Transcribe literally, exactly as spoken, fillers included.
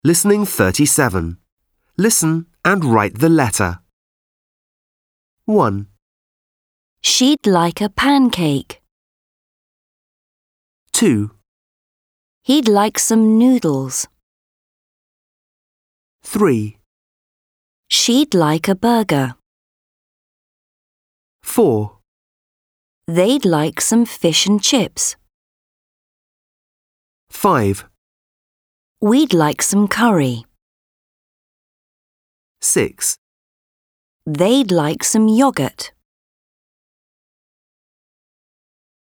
Listening thirty-seven. Listen and write the letter. one, She'd like a pancake. two, He'd like some noodles. three, She'd like a burger. four, They'd like some fish and chips. five, We'd like some curry. six, They'd like some yogurt.